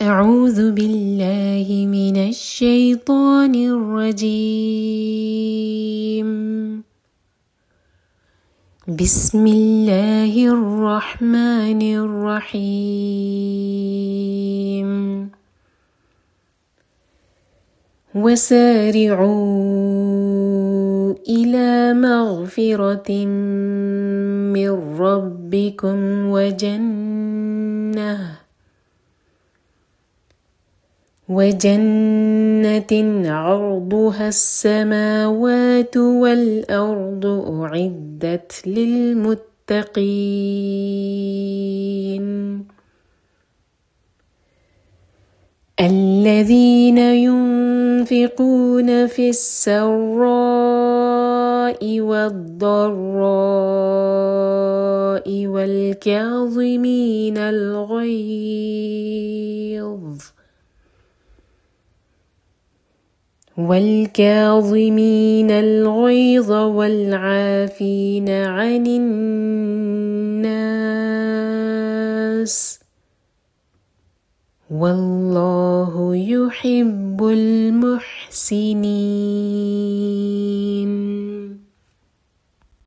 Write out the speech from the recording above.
أعوذ بالله من الشيطان الرجيم. بسم الله الرحمن الرحيم. وسارعوا إلى مغفرة من ربكم وجنة عرضها السماوات والأرض أعدت للمتقين الذين ينفقون في السراء والضراء والكاظمين الغيظ والعافين عن الناس والله يحب المحسنين.